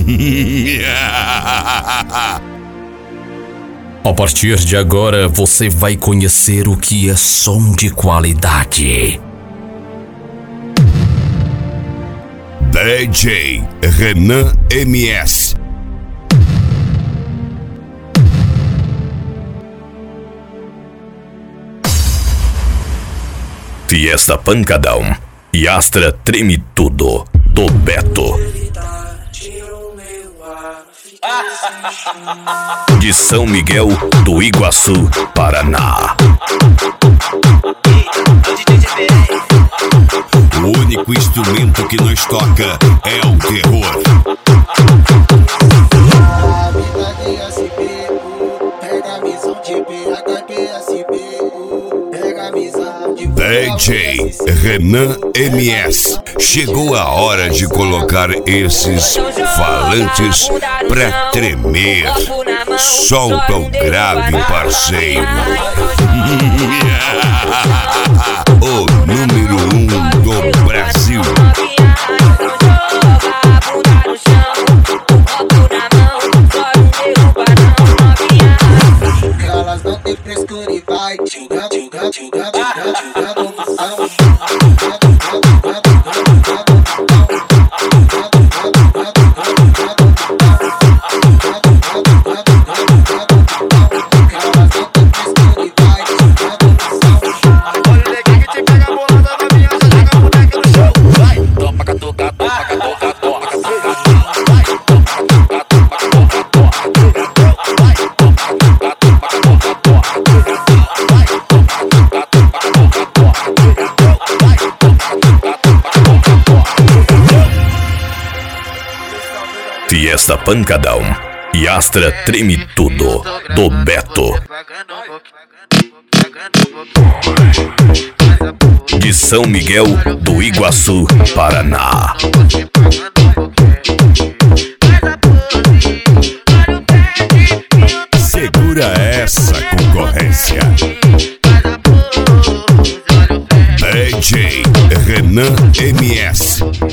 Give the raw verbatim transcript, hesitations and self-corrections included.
A partir de agora você vai conhecer o que é som de qualidade. D J Renan M S. Fiesta Pancadão e Astra Treme Tudo, do Beto. De São Miguel do Iguaçu, Paraná. O único instrumento que nós toca é o terror. D J Renan M S. Chegou a hora de colocar esses falantes pra tremer. Solta o grave, parceiro. O número um do Brasil. Elas não tem frescura e vai julgando, julgando, julgando, julgando, Fiesta Pancadão e Astra Treme Tudo, do Beto. De São Miguel do Iguaçu, Paraná. Segura essa concorrência. D J Renan M S.